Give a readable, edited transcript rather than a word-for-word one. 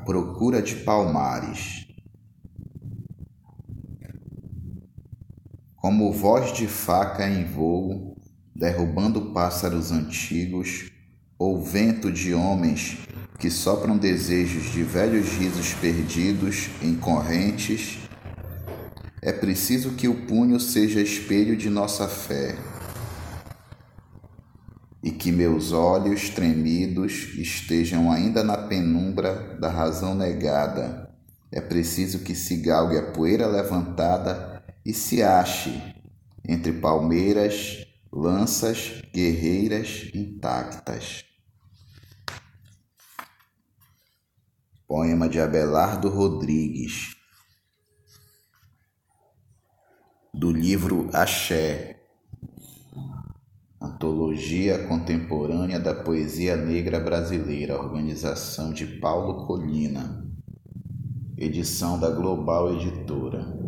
procura de Palmares. Como voz de faca em voo, derrubando pássaros antigos, ou vento de homens que sopram desejos de velhos risos perdidos em correntes, é preciso que o punho seja espelho de nossa fé e que meus olhos tremidos estejam ainda na penumbra da razão negada. É preciso que se galgue a poeira levantada e se ache entre palmeiras, lanças guerreiras intactas. Poema de Abelardo Rodrigues, do livro Axé, Antologia Contemporânea da Poesia Negra Brasileira, organização de Paulo Colina, edição da Global Editora.